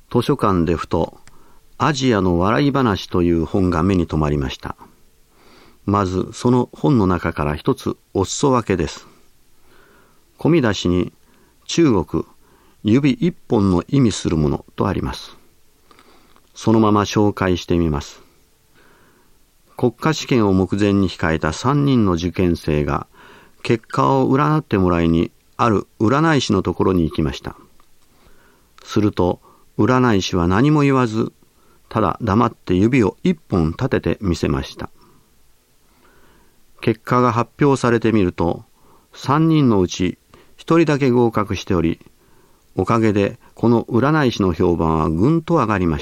図書館でふとアジアの笑い話という本が目に留まりました。まずその本の中から一つお裾分けです。込み出しに中国指一本の意味するものとあります。そのまま紹介してみます。国家試験を目前に控えた3人の受験生が結果を占ってもらいにある占い師のところに行きました。すると占い師は何も言わず、ただ黙って指を一本立ててみせました。結果が発表されてみると、3人のうち1人だけ合格しており、おかげでこの占い師の評判はぐんと上がりました。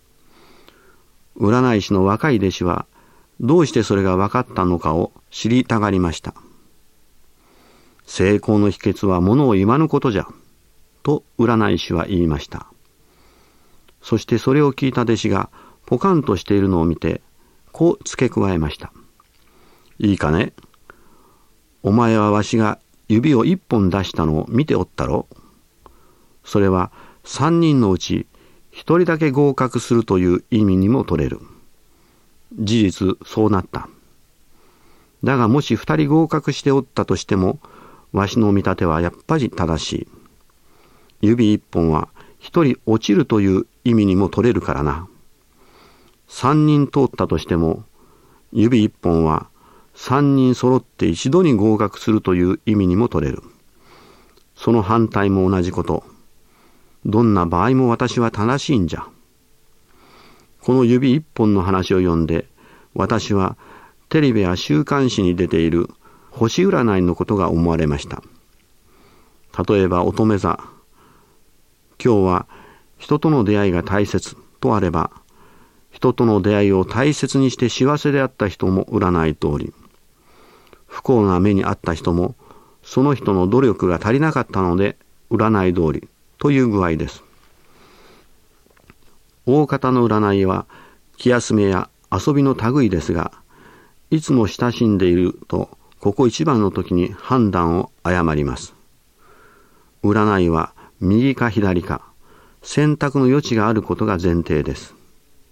占い師の若い弟子は、どうしてそれが分かったのかを知りたがりました。成功の秘訣は物を言わぬことじゃ、と占い師は言いました。そしてそれを聞いた弟子がポカンとしているのを見て、こう付け加えました。いいかね、お前はわしが指を一本出したのを見ておったろ。それは3人のうち1人だけ合格するという意味にも取れる。事実そうなった。だがもし2人合格しておったとしても、わしの見立てはやっぱり正しい。指一本は1人落ちるという意味にも取れるからな。3人通ったとしても、指一本は3人揃って一度に合格するという意味にも取れる。その反対も同じこと。どんな場合も私は正しいんじゃ。この指一本の話を読んで、私はテレビや週刊誌に出ている星占いのことが思われました。例えば乙女座、今日は人との出会いが大切とあれば、人との出会いを大切にして幸せであった人も占い通り、不幸な目にあった人もその人の努力が足りなかったので占い通りという具合です。大方の占いは気休めや遊びの類ですが、いつも親しんでいるとここ一番の時に判断を誤ります。占いは右か左か選択の余地があることが前提です。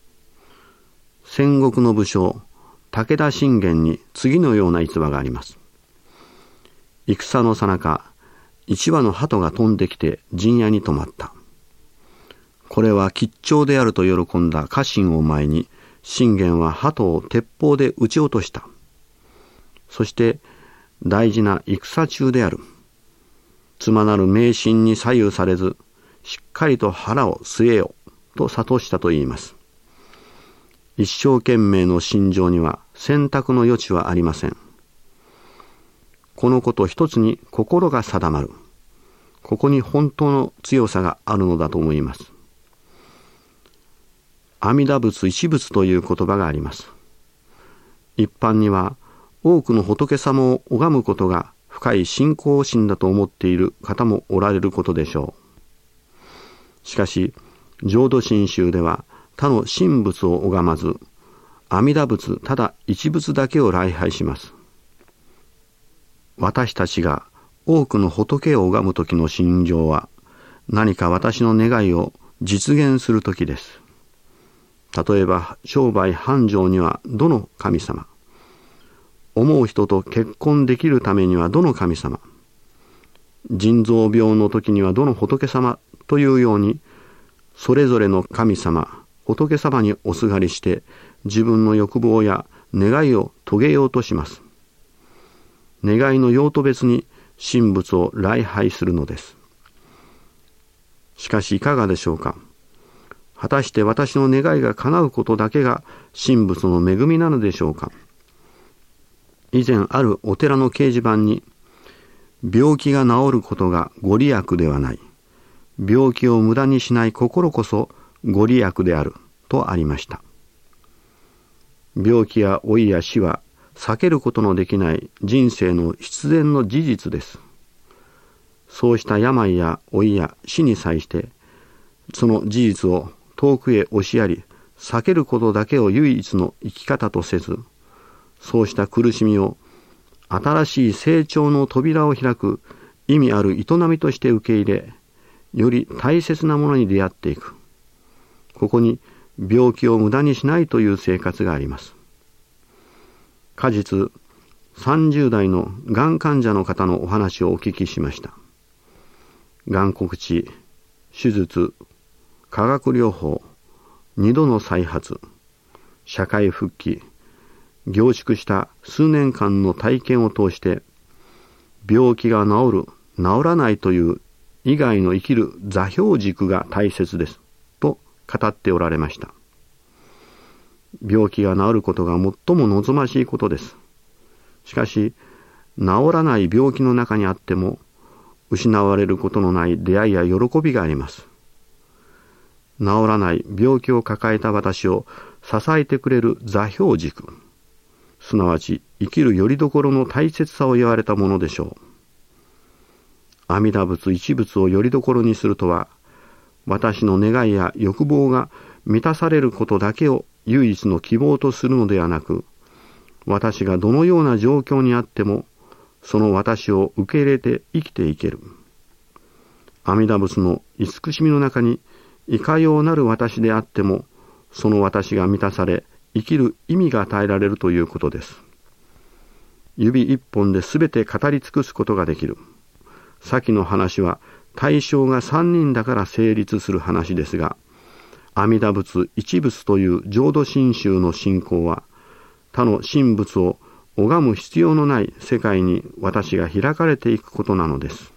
戦国の武将武田信玄に次のような逸話があります。戦の最中、一羽の鳩が飛んできて陣屋に止まった。これは吉兆であると喜んだ家臣を前に、信玄は鳩を鉄砲で撃ち落とした。そして大事な戦中である。妻なる迷信に左右されず、しっかりと腹を据えよと諭したといいます。一生懸命の心情には選択の余地はありません。このこと一つに心が定まる。ここに本当の強さがあるのだと思います。阿弥陀仏一仏という言葉があります。一般には多くの仏様を拝むことが深い信仰心だと思っている方もおられることでしょう。しかし浄土真宗では他の神仏を拝まず、阿弥陀仏ただ一仏だけを礼拝します。私たちが多くの仏を拝む時の心情は、何か私の願いを実現する時です。例えば商売繁盛にはどの神様、思う人と結婚できるためにはどの神様、腎臓病の時にはどの仏様というように、それぞれの神様、仏様におすがりして自分の欲望や願いを遂げようとします。願いの用途別に神仏を礼拝するのです。しかしいかがでしょうか。果たして私の願いが叶うことだけが神仏の恵みなのでしょうか。以前あるお寺の掲示板に、病気が治ることがご利益ではない。病気を無駄にしない心こそご利益であるとありました。病気や老いや死は避けることのできない人生の必然の事実です。そうした病や老いや死に際して、その事実を遠くへ押しやり、避けることだけを唯一の生き方とせず、そうした苦しみを新しい成長の扉を開く意味ある営みとして受け入れ、より大切なものに出会っていく。 ここに病気を無駄にしないという生活があります。過日、30代のがん患者の方のお話をお聞きしました。がん告知、手術、化学療法、2度の再発、社会復帰、凝縮した数年間の体験を通して、病気が治る、治らないという以外の生きる座標軸が大切です、と語っておられました。病気が治ることが最も望ましいことです。しかし、治らない病気の中にあっても、失われることのない出会いや喜びがあります。治らない病気を抱えた私を支えてくれる座標軸、すなわち生きる拠り所の大切さを言われたものでしょう。阿弥陀仏一仏を拠り所にするとは、私の願いや欲望が満たされることだけを唯一の希望とするのではなく、私がどのような状況にあっても、その私を受け入れて生きていける。阿弥陀仏の慈しみの中に、いかようなる私であっても、その私が満たされ、生きる意味が与えられるということです。指一本で全て語り尽くすことができる。先の話は対象が3人だから成立する話ですが、阿弥陀仏一仏という浄土真宗の信仰は、他の神仏を拝む必要のない世界に私が開かれていくことなのです。